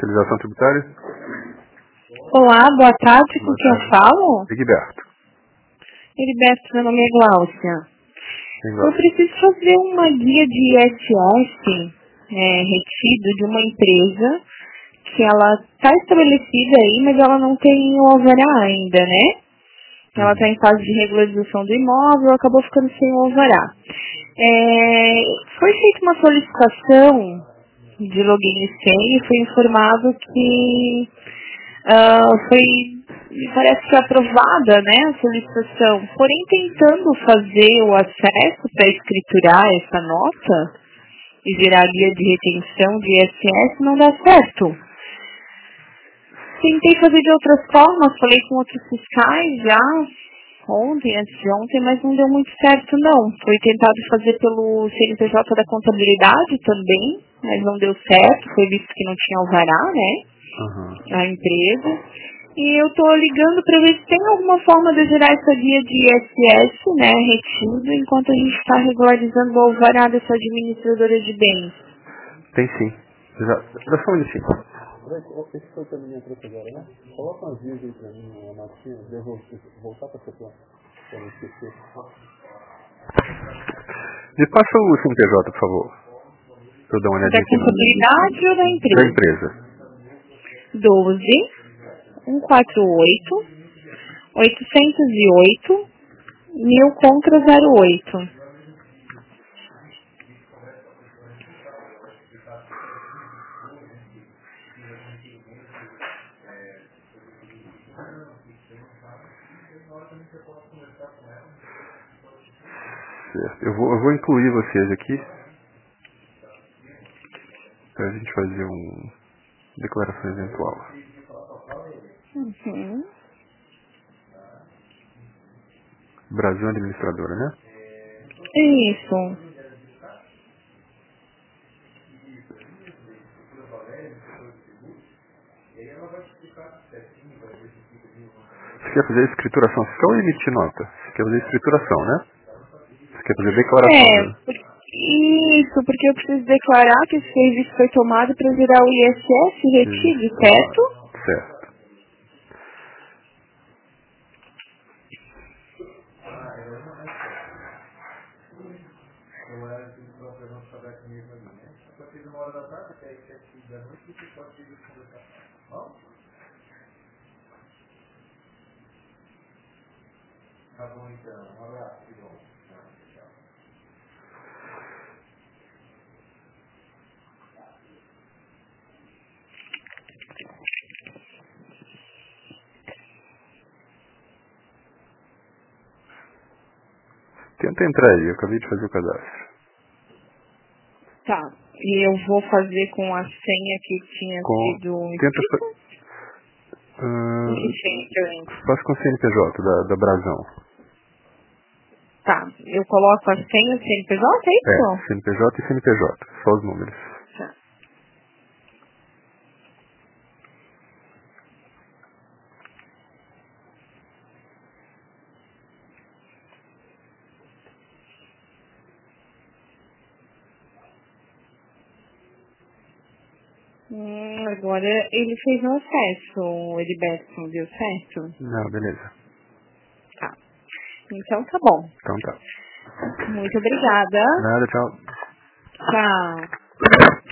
Fiscalização tributária? Olá, boa tarde, com Boa quem eu tarde. falo? Egberto. Heriberto, meu nome é Gláucia. Eu preciso fazer uma guia de ISS retido de uma empresa que ela está estabelecida aí, mas ela não tem o alvará ainda, né? Ela está em fase de regularização do imóvel, acabou ficando sem o alvará. Foi feita uma solicitação de login e senha e fui informado que parece que aprovada, né, a solicitação. Porém, tentando fazer o acesso para escriturar essa nota e virar a guia de retenção de ISS, não dá certo. Tentei fazer de outras formas, falei com outros fiscais já, ontem, antes de ontem, mas não deu muito certo não. Foi tentado fazer pelo CNPJ da contabilidade também, mas não deu certo, foi visto que não tinha alvará, né, a empresa. E eu estou ligando para ver se tem alguma forma de gerar essa guia de ISS, né, retido, enquanto a gente está regularizando o alvará dessa administradora de bens. Tem sim. Dá só um minutinho. Esse foi também minha trouxa agora, né? Coloca umas guias aí pra mim, uma notinha, eu vou voltar pra essa planta, pra não esquecer. Me passa o CNPJ, por favor. Pra eu dar uma olhadinha Da aqui. contabilidade ou da Da empresa? empresa. 12 148 808 1000 contra 08. Certo. Eu vou incluir vocês aqui pra gente fazer uma declaração eventual. Uhum. Brasil Administradora, né? Isso. Você quer fazer escrituração fiscal ou emitir nota? Você quer fazer escrituração, né? Você quer fazer declaração, né? Isso, porque eu preciso declarar que esse serviço foi tomado para virar o ISS retido, certo? Certo. Tenta entrar aí, eu acabei de fazer o cadastro. Tá. E eu vou fazer com a senha que tinha sido escrita? Que senha que eu entro? Faço com o CNPJ da Brasão. Tá. Eu coloco a senha CNPJ, é isso? CNPJ e CNPJ, só os números. Tá. Agora ele fez o acesso, o Heriberto, deu certo? Não, beleza. Tá. Então tá bom. Então tá. Muito obrigada. Nada, tchau. Tchau.